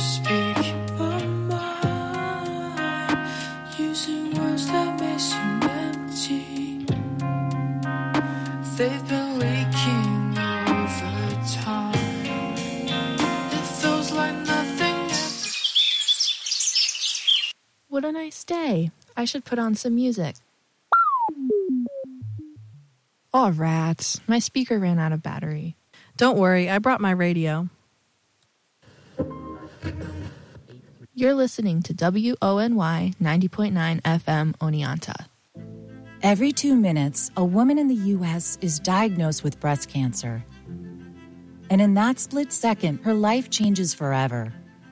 speak my mind, using words that may seem empty. They've been leaking over time. It feels like nothing. What a nice day. I should put on some music. Aw, rats. My speaker ran out of battery. Don't worry, I brought my radio. You're listening to WONY 90.9 FM Oneonta. Every 2 minutes, a woman in the U.S. is diagnosed with breast cancer. And in that split second, her life changes forever.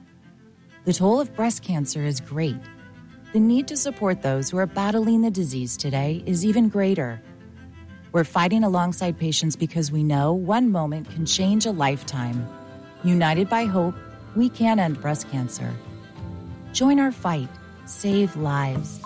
The toll of breast cancer is great. The need to support those who are battling the disease today is even greater. We're fighting alongside patients because we know one moment can change a lifetime. United by hope, we can end breast cancer. Join our fight. Save lives.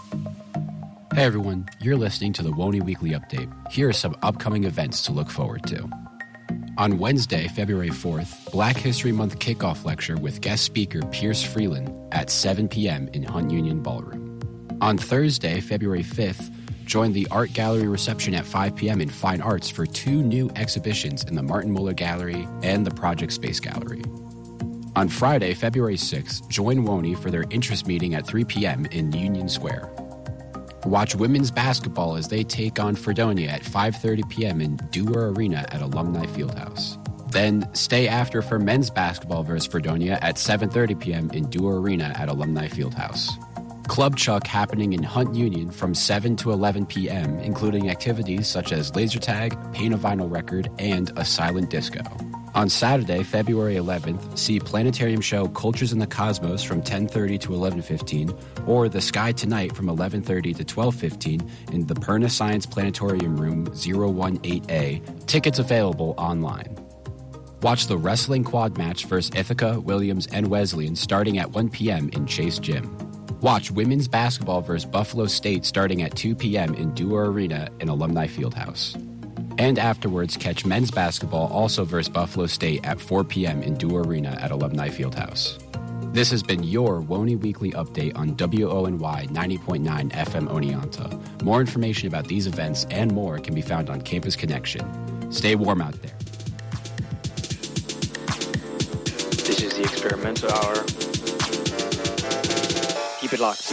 Hey everyone, you're listening to the WONY Weekly Update. Here are some upcoming events to look forward to. On Wednesday, February 4th, Black History Month kickoff lecture with guest speaker Pierce Freeland at 7 p.m. in Hunt Union Ballroom. On Thursday, February 5th, join the Art Gallery reception at 5 p.m. in Fine Arts for 2 new exhibitions in the Martin Muller Gallery and the Project Space Gallery. On Friday, February 6th, join WONY for their interest meeting at 3 p.m. in Union Square. Watch women's basketball as they take on Fredonia at 5:30 p.m. in Dewar Arena at Alumni Fieldhouse. Then stay after for men's basketball versus Fredonia at 7:30 p.m. in Dewar Arena at Alumni Fieldhouse. Club Chuck happening in Hunt Union from 7 to 11 p.m., including activities such as laser tag, paint a vinyl record, and a silent disco. On Saturday, February 11th, see Planetarium show Cultures in the Cosmos from 10:30 to 11:15, or The Sky Tonight from 11:30 to 12:15 in the Perna Science Planetarium Room 018A. Tickets available online. Watch the wrestling quad match versus Ithaca, Williams, and Wesleyan starting at 1 p.m. in Chase Gym. Watch women's basketball versus Buffalo State starting at 2 p.m. in Dewar Arena in Alumni Fieldhouse. And afterwards, catch men's basketball also versus Buffalo State at 4 p.m. in Dewar Arena at Alumni Fieldhouse. This has been your WONY Weekly Update on WONY 90.9 FM Oneonta. More information about these events and more can be found on Campus Connection. Stay warm out there. This is the Experimental Hour. Keep it locked.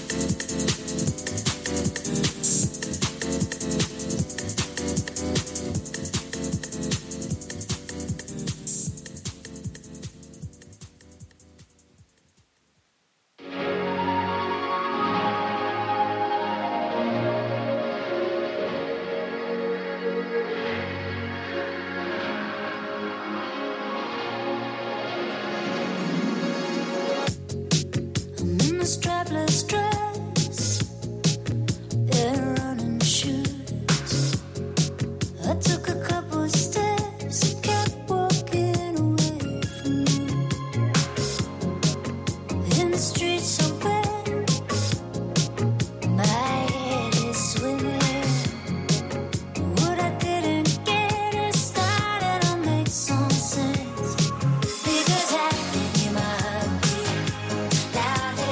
Strapless dress and running shoes. I took a couple steps and kept walking away from you. In the streets so bad, my head is swimming. What I didn't get it started to make some sense. Because I can hear my heartbeat loudly.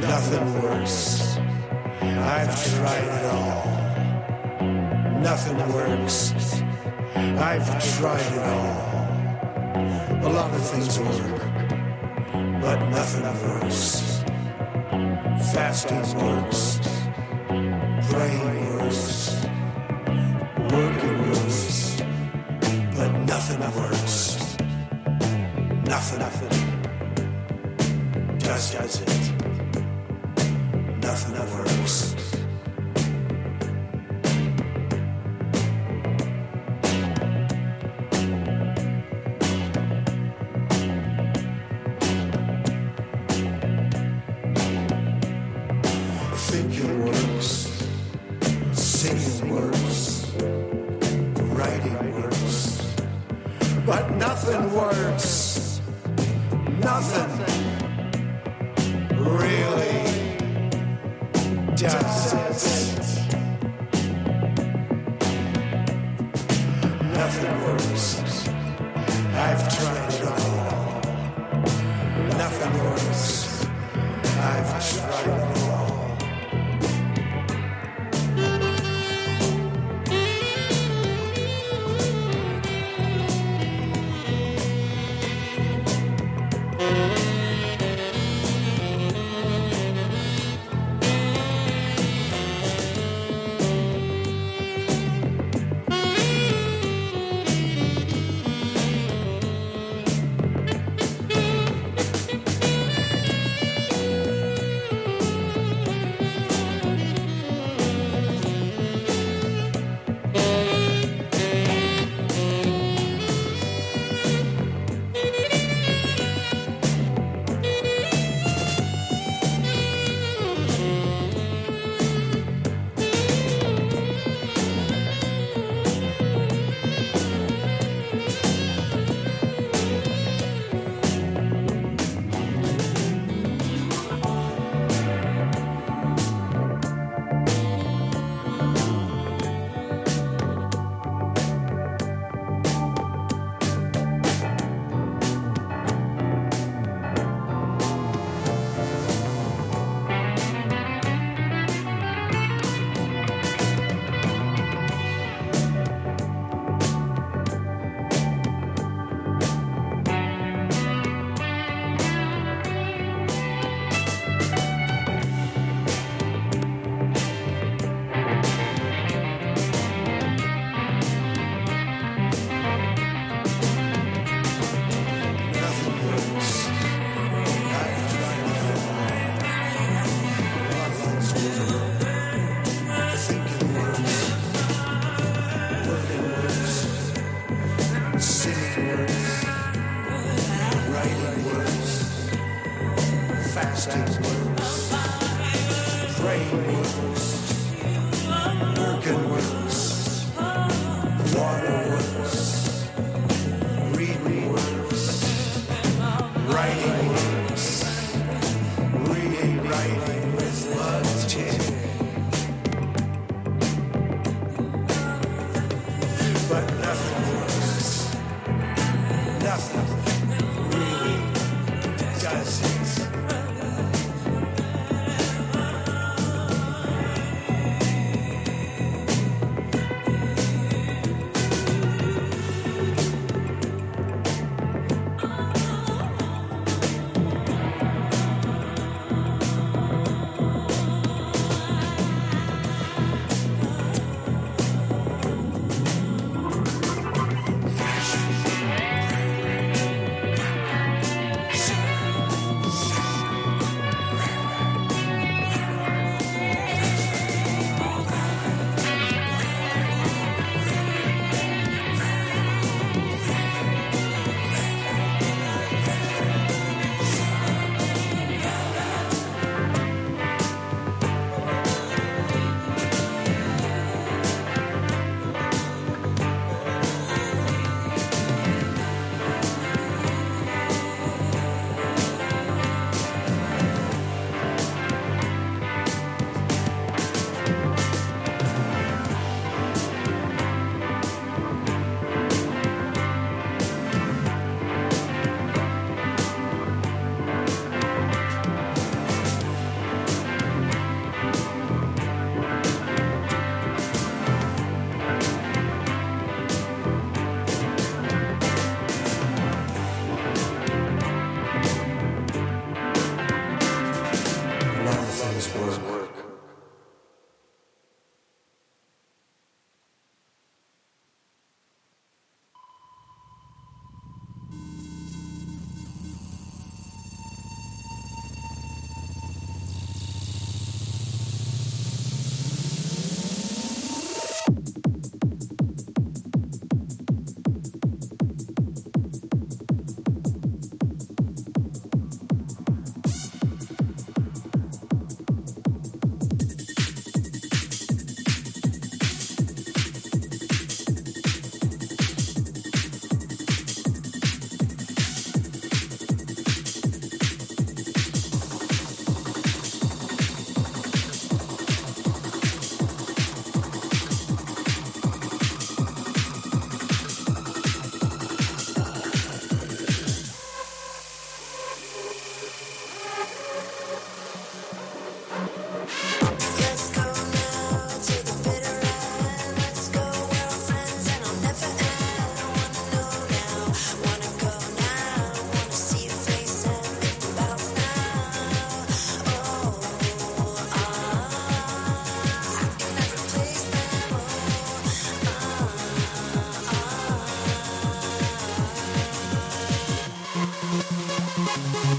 Nothing works. I've tried it all. Nothing works. I've tried it all. A lot of things work, but nothing works. Fasting works. Praying works. Working works. But nothing works. Nothing does it. Nothing works. Thinking works. Singing works. Writing works. But nothing works. Nothing really does it. Nothing works. I've tried it all. Nothing works. I've tried it all.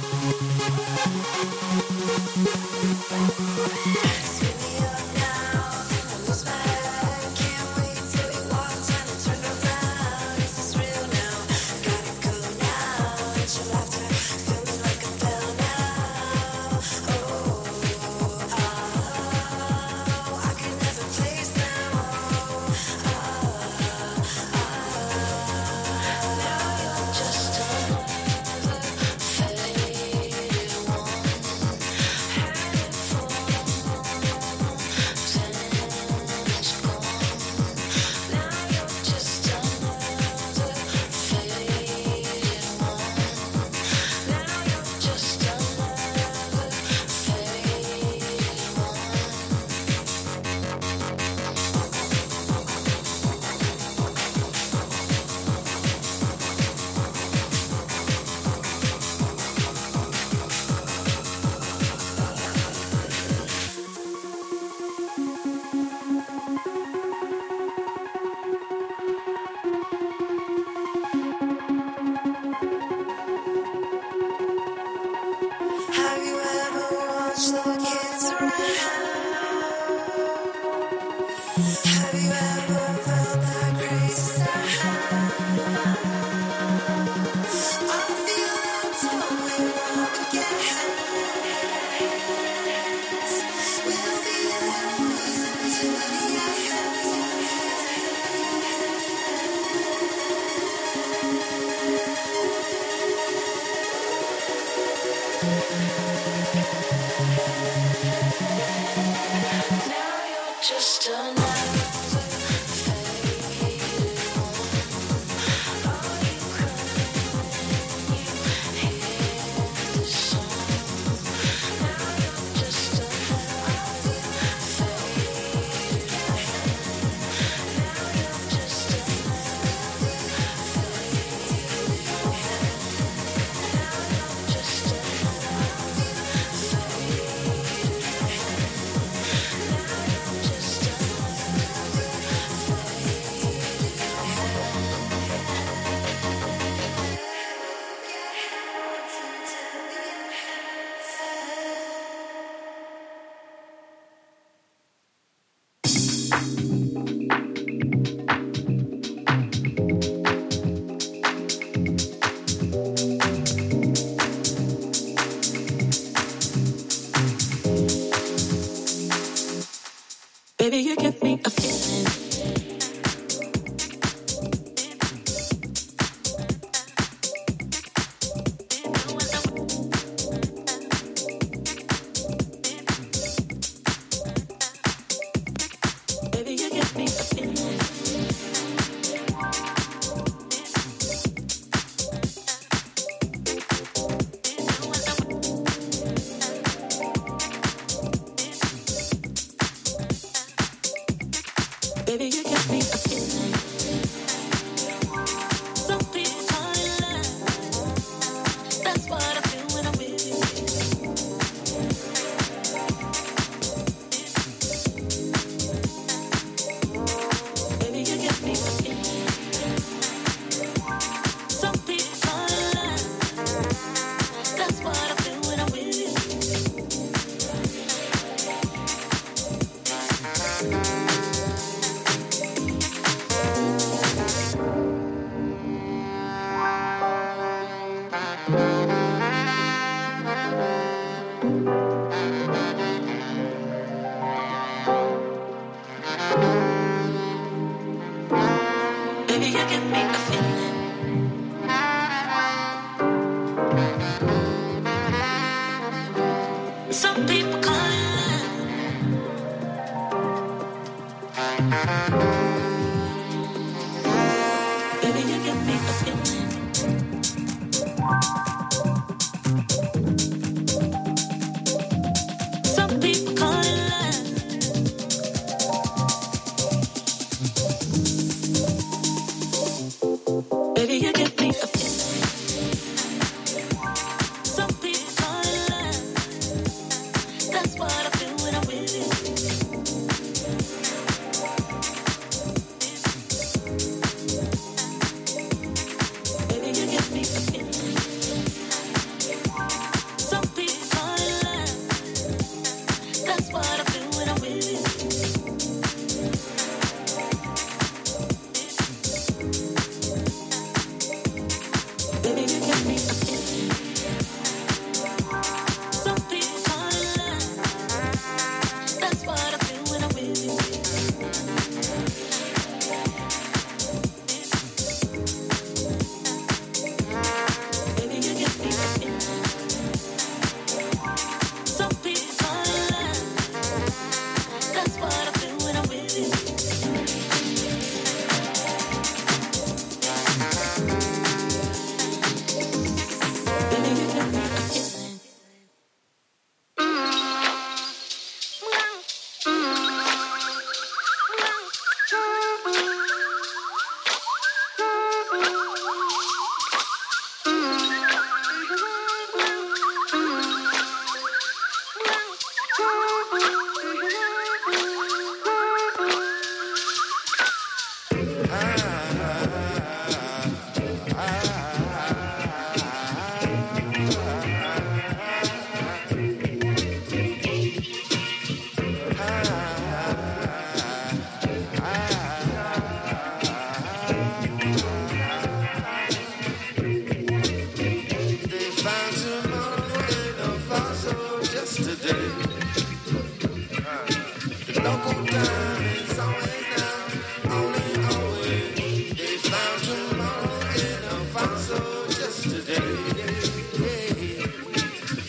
Baby, you give me a feeling. Baby, you give me a feeling. Baby, you give me a feeling. Some people call it love. That's what I feel when I'm with you. Baby, you give me a feeling. Some people call it love. That's what I feel when I'm with you. Baby, you give me a feeling. Some people call it love. Baby, you give me a feeling. Some people call it love. Baby, you give me a feeling. Some people call it love.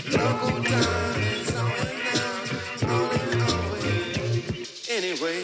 Local time is always now, always. Anyway,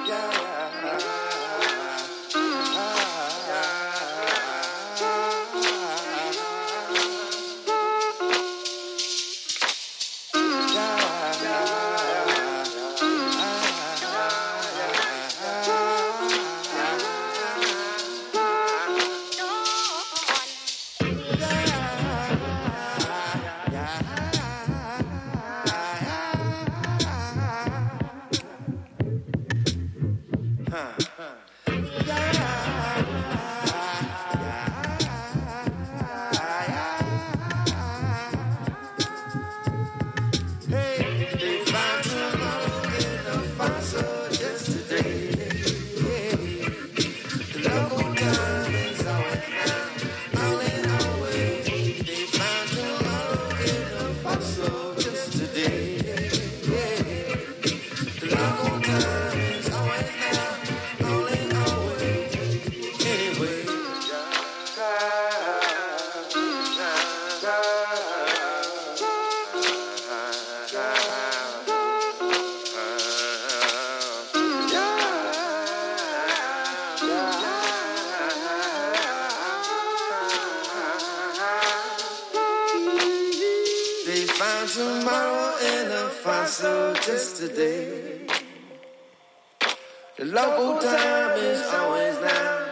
tomorrow in a fossil just today. The local time is always now.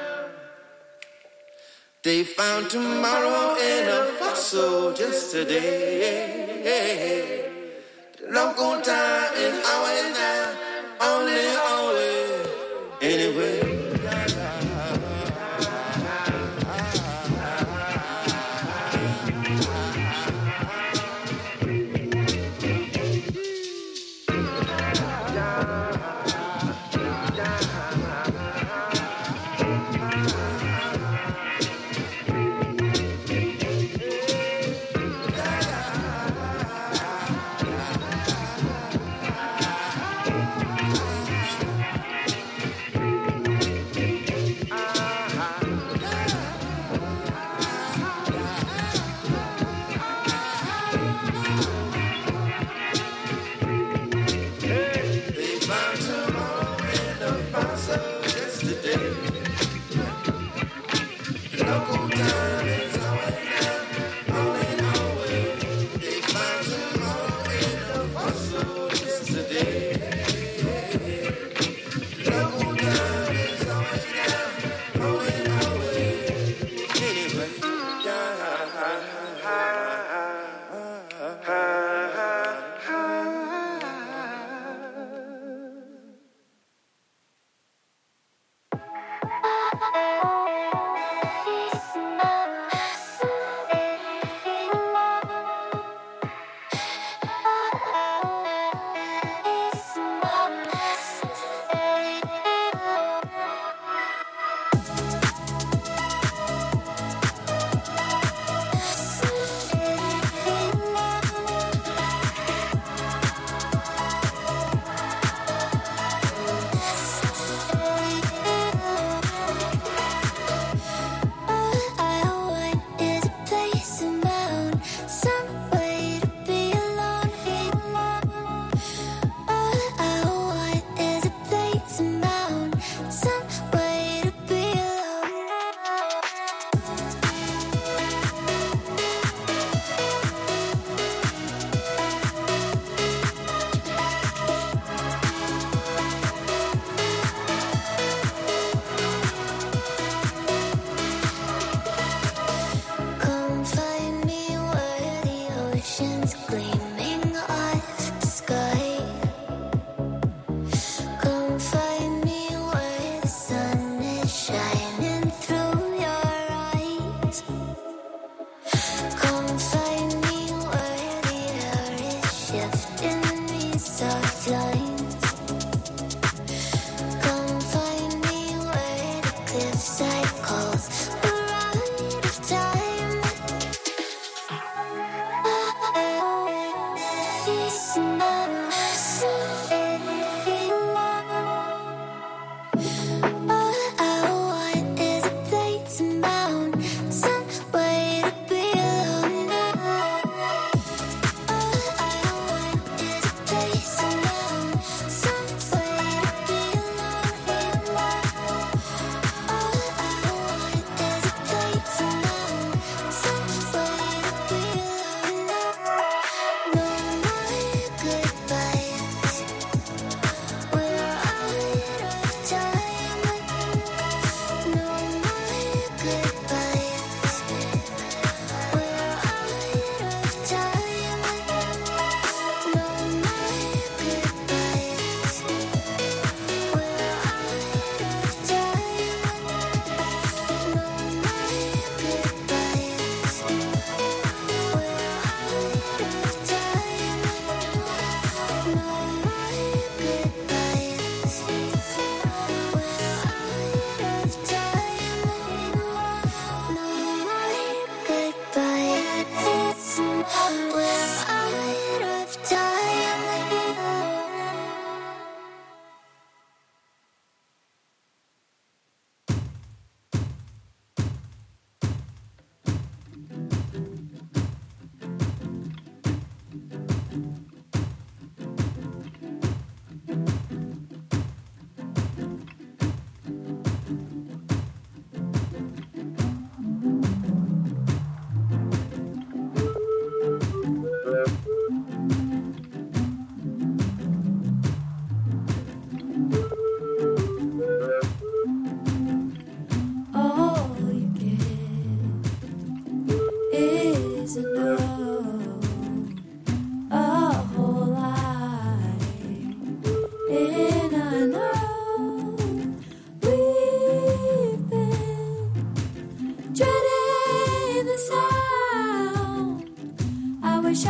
They found tomorrow in a fossil just today. The local time is always now, only always. Anyway.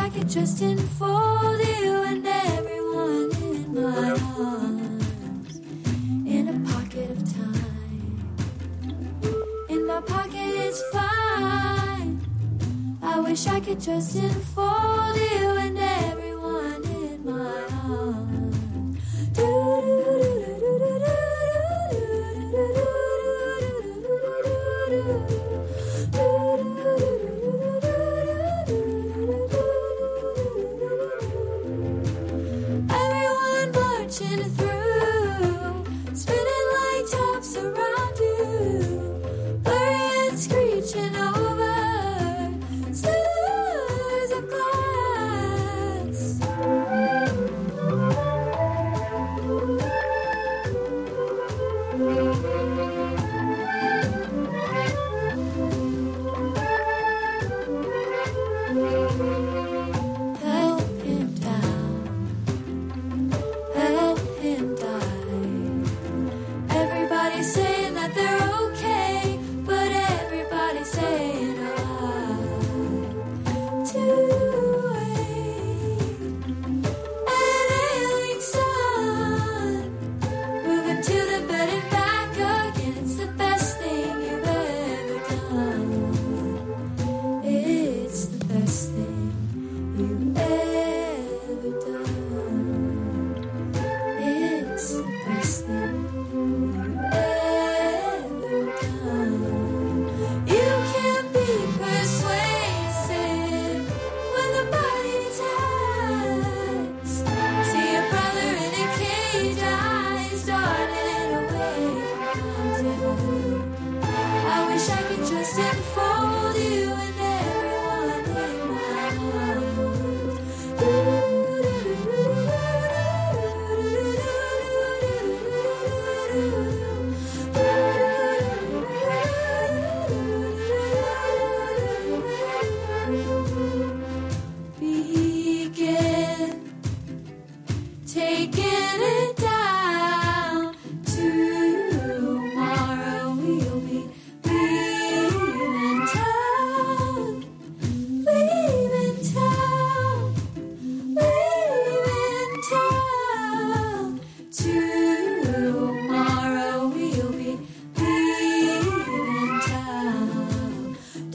I could just enfold you and everyone in my arms. In a pocket of time. In my pocket it's fine. I wish I could just enfold you and everyone in my arms. Everyone marching through, spinning like tops around you, blurry and screeching over slurs of glass. Help him down, help him die. Everybody's saying that they're okay, but everybody's saying a lie. Too late. An ailing sun, moving to the bed and back again. It's the best thing you've ever done. It's the best thing you've ever done. It's the best thing you've ever done. You can't be persuasive when the body attacks. See your brother in a cage, eyes darting away from contact. I wish I could just enfold you and everyone in my arms. Begin taking it down. Tomorrow we'll be leaving town, leaving town, leaving town. Tomorrow we'll be leaving town.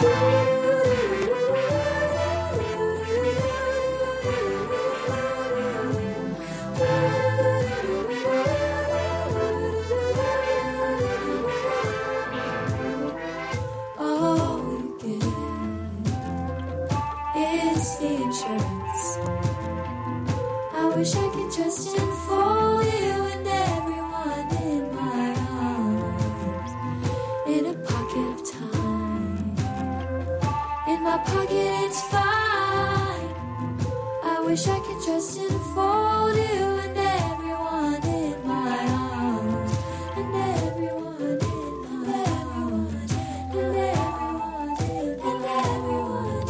All we get is the insurance. I wish I could just enfold you and everyone in my arms. In a pocket of time. In my pocket it's fine. I wish I could just enfold you and everyone in my arms. And everyone in my arms. And everyone in my arms.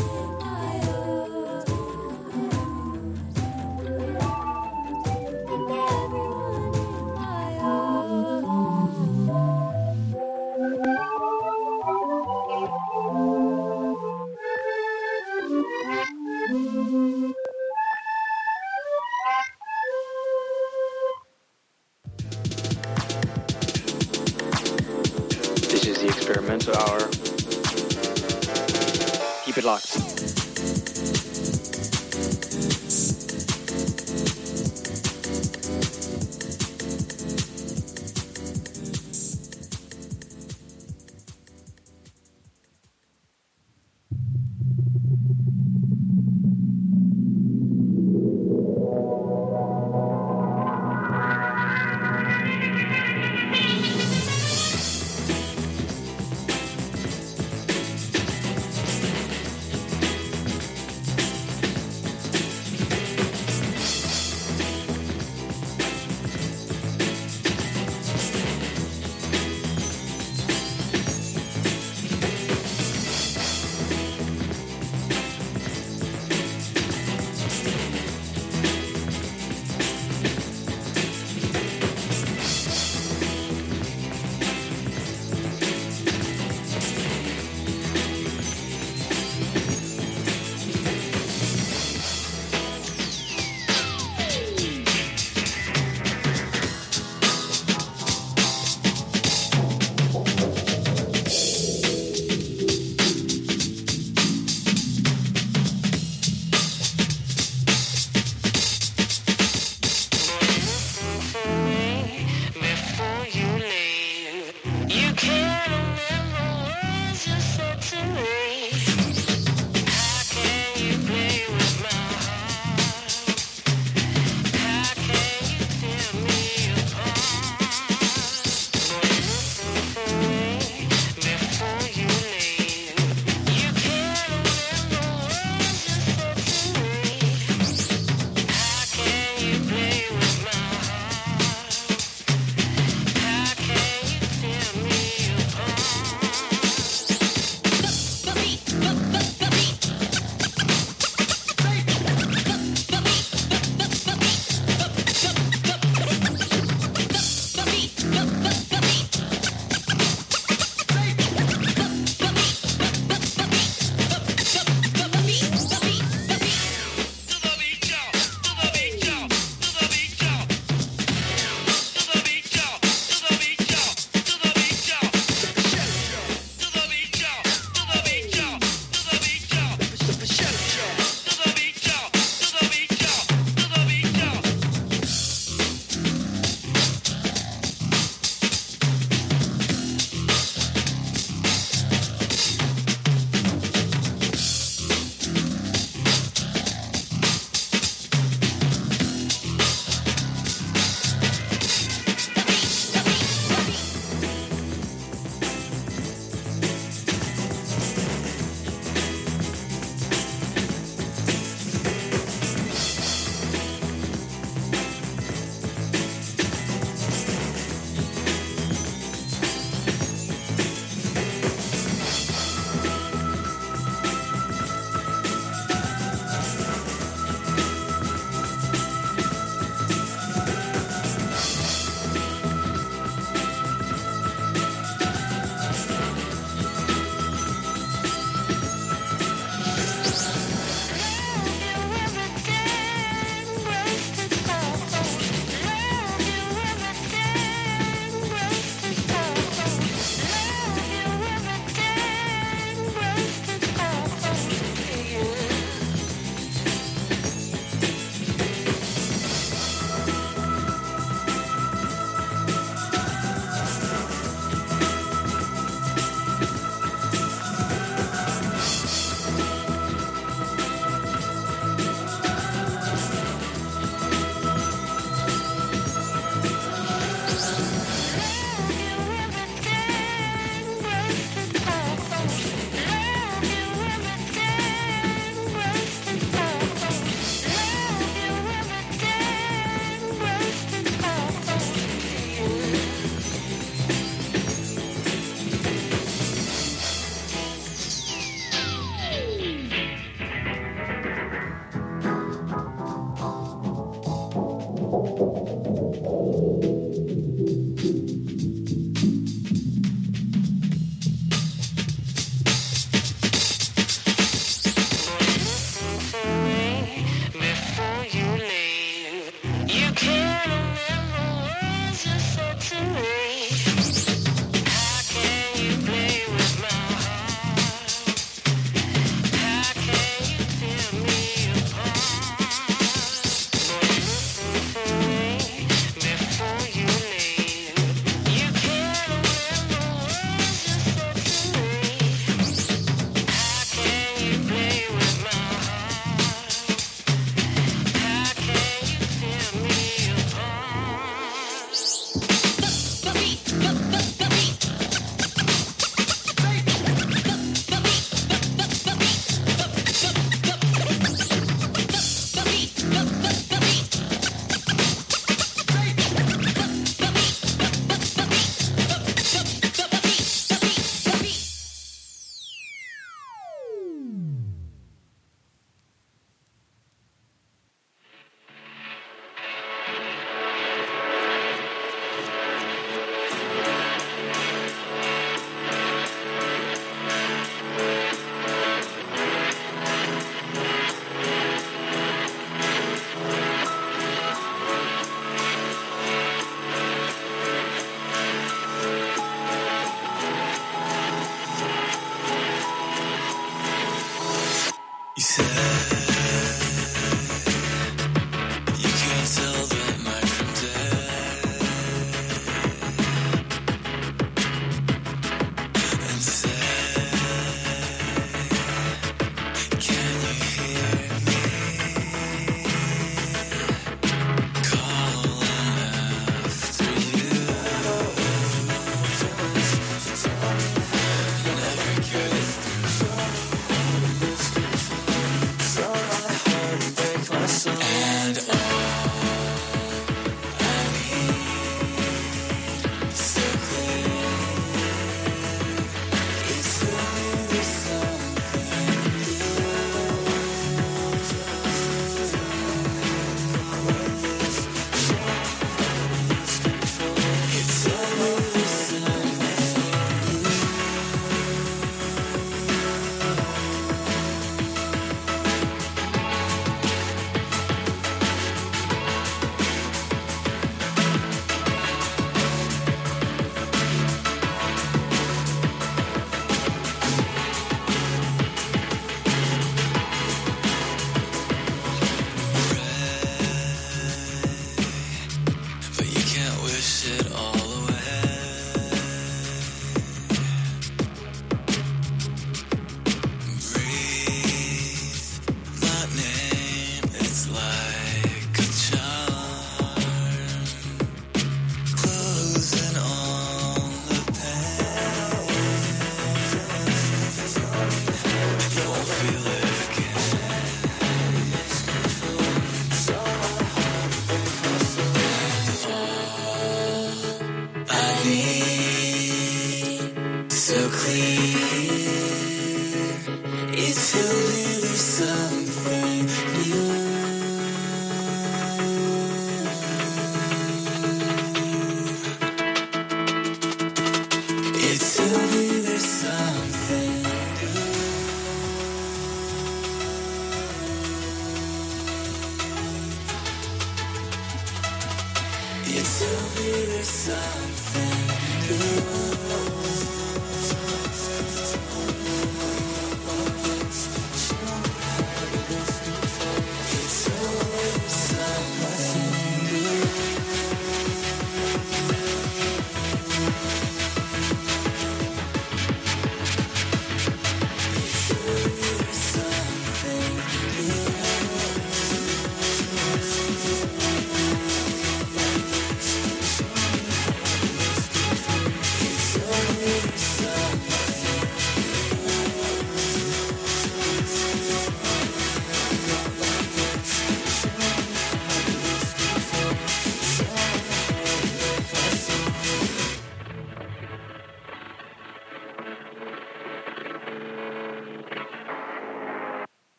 And everyone in my This is the experimental hour. Keep it locked.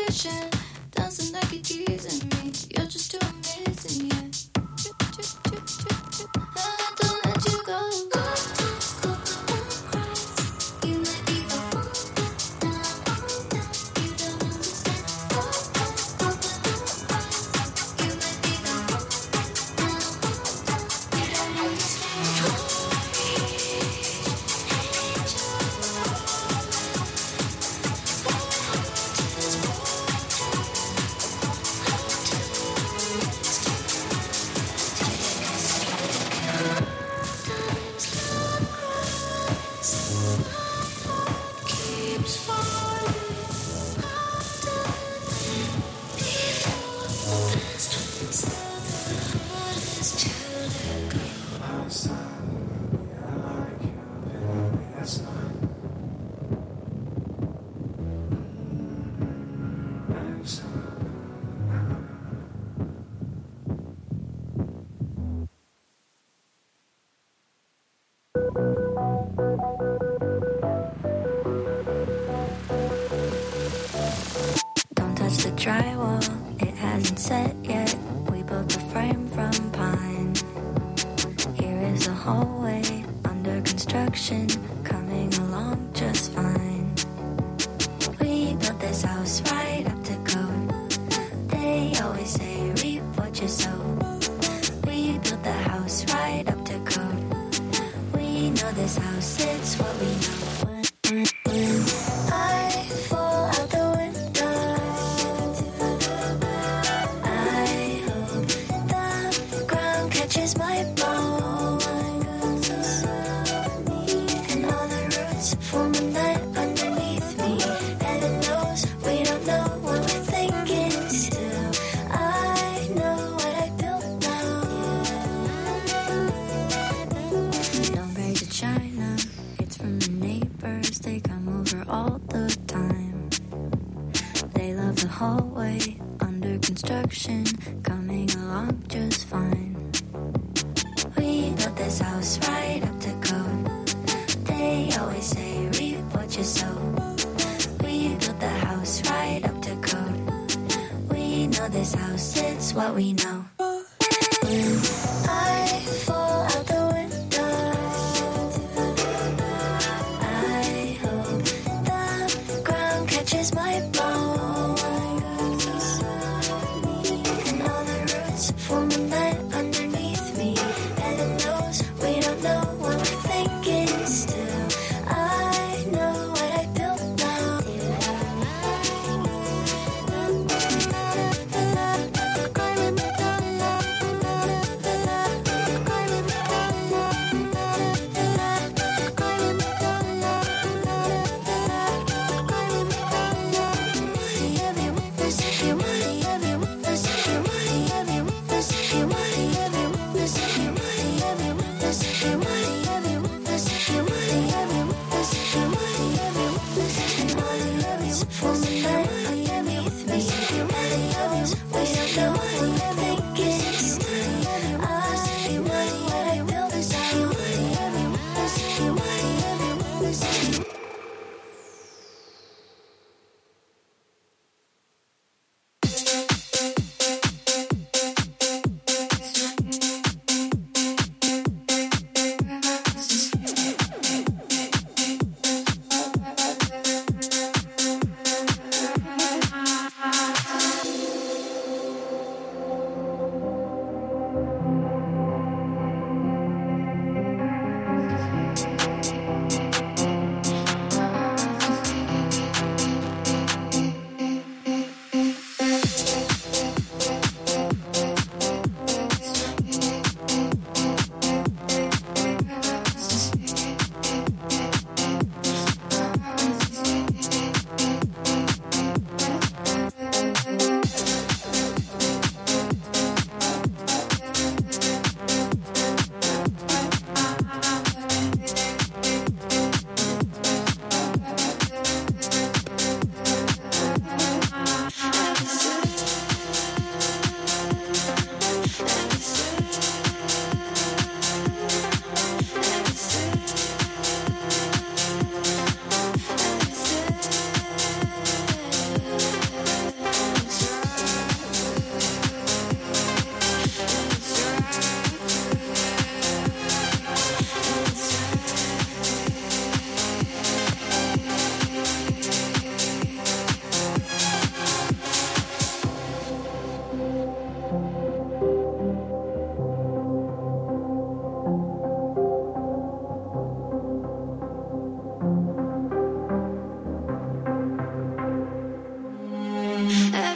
conversation. Dancing like you're teasing me. You're just too amazing, yeah. I don't let you go. You let me go. You don't understand. You let me go. You don't understand. Keeps falling Don't touch the drywall, it hasn't set yet. We built the frame from pine. Here is the hallway under construction, coming along just fine. We built this house right up to code. They always say reap what you sow. We built the house right up to code. We know this house, it's what we know. When I fall out the window, I hope the ground catches my bone, and all the roots form a net underneath me, and it knows we don't know what we're thinking. Still, I know what I built now. Don't break the china, it's from the neighbors. They come over all the time. They love the hallway under construction, coming along just fine. We built this house right up to code. They always say reap what you sow. We built the house right up to code. We know this house, it's what we know. When I fall out the window, I hope the ground catches my bone, and all the roots form a net underneath me, and it knows we don't know what we're thinking. Still, I know what I built now.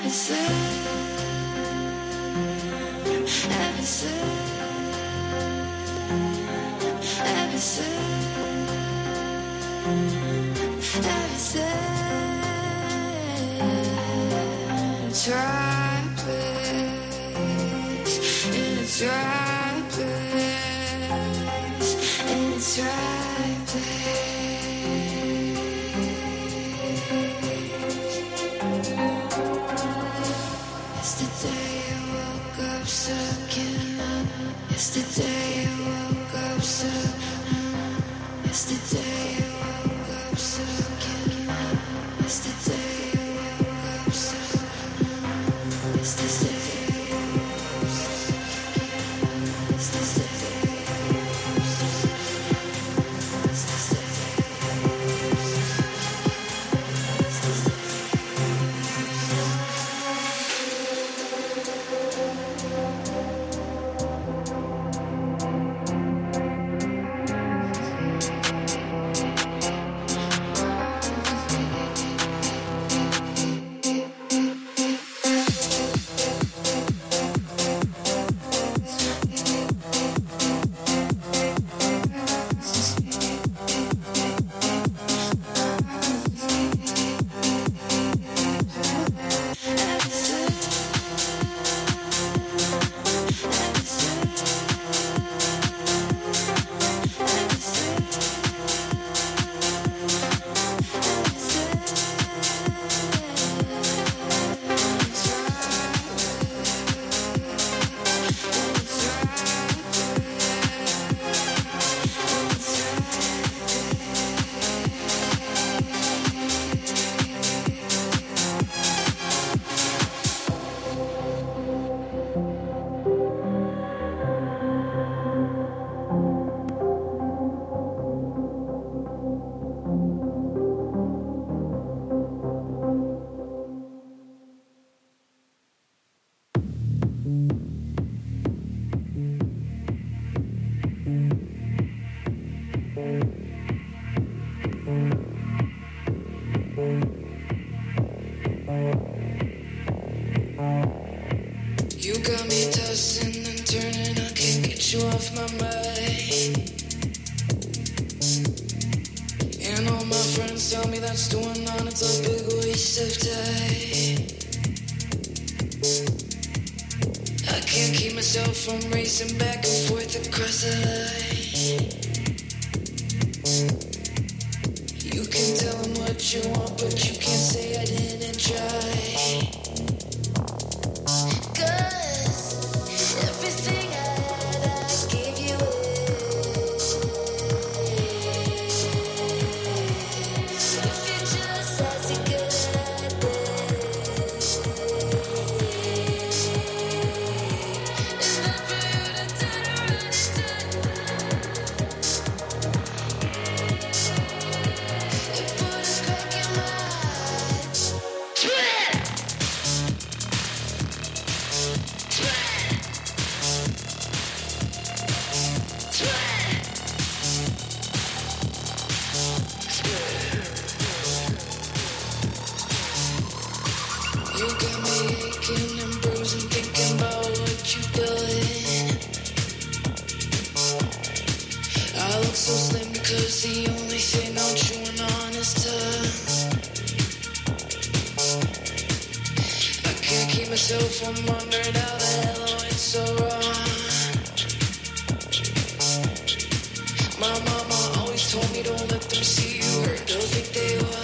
You got me tossing and turning, I can't get you off my mind. And all my friends tell me that's going on, it's a big waste of time. I can't keep myself from racing back and forth across the line. You can tell them what you want, but you can't say I didn't try. Everything I had, I gave you if you just ask a good it's not for you to turn around and it put a crack in my You got me aching and bruising, thinking about what you've done. I look so slim because the only thing I'm chewing on is tongue. I can't keep myself from wondering how the hell I went so wrong. My mama always told me don't let them see you hurt, don't think they would.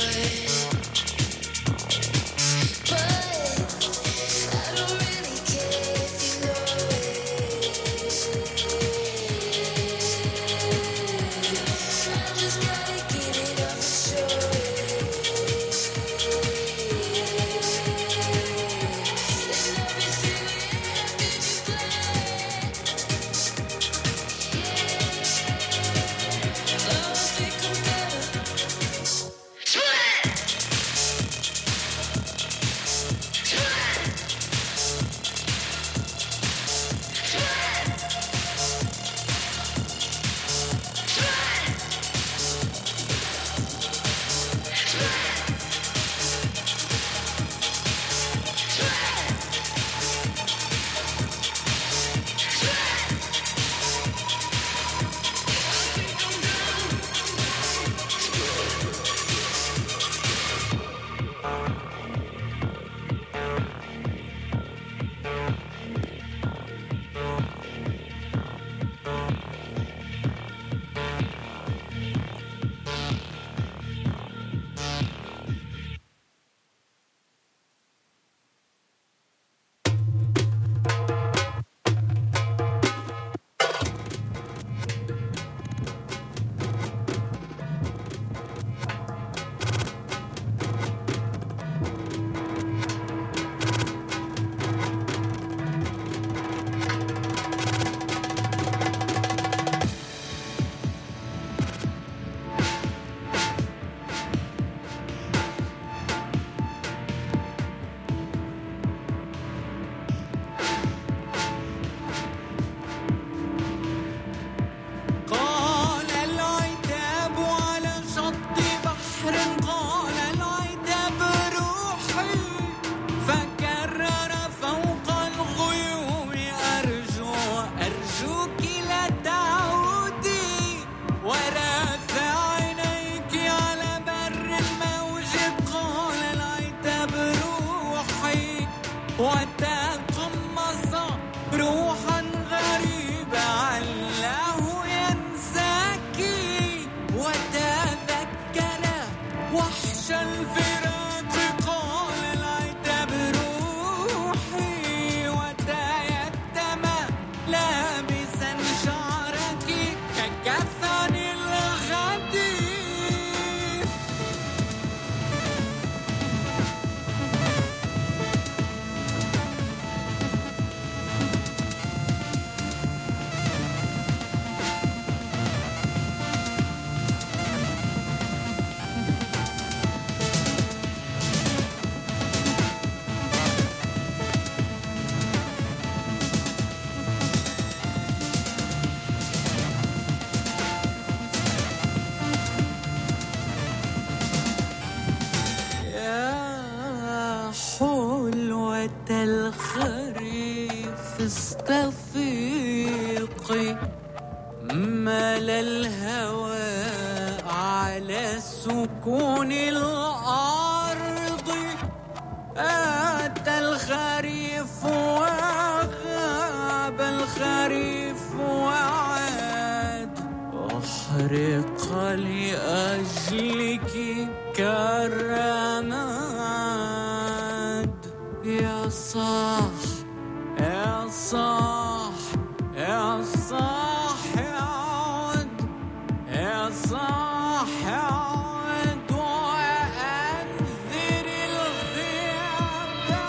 وتقمص روحا غريبة علاه ينساك وتذكر وحش الفراق قال العتاب روحي وتيتم لابسا شعرك ككفن الغدير. يا حلوة الخريف استفيقي مال الهوى على سكون الأرض أتى الخريف وغاب الخريف وعاد أحرق لأجلك كالرماد. يا صاح يا صاح يا صاح عود يا صاح عود وأنذر الغيابة.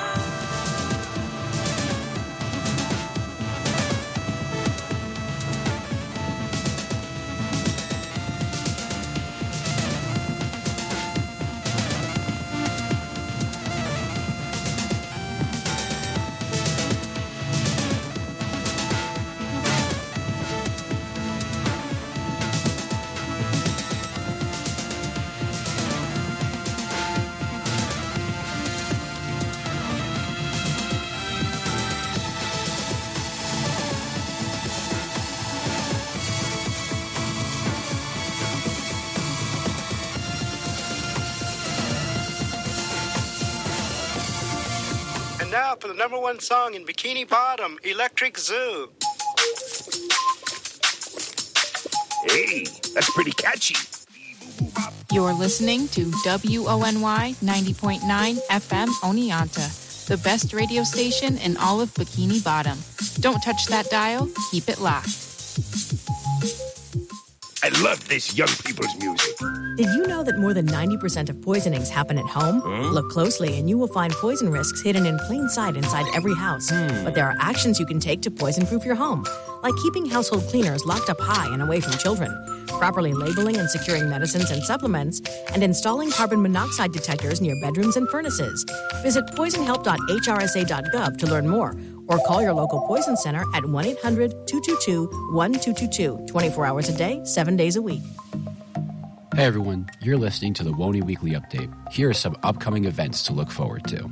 And now for the number one song in Bikini Bottom, Electric Zoo. Hey, that's pretty catchy. You're listening to WONY 90.9 FM Oneonta, the best radio station in all of Bikini Bottom. Don't touch that dial, keep it locked. I love this young people's music. Did you know that more than 90% of poisonings happen at home? Look closely and you will find poison risks hidden in plain sight inside every house. But there are actions you can take to poison-proof your home, like keeping household cleaners locked up high and away from children, properly labeling and securing medicines and supplements, and installing carbon monoxide detectors near bedrooms and furnaces. Visit poisonhelp.hrsa.gov to learn more, or call your local poison center at 1-800-222-1222, 24 hours a day, 7 days a week. Hey everyone, you're listening to the WONY Weekly Update. Here are some upcoming events to look forward to.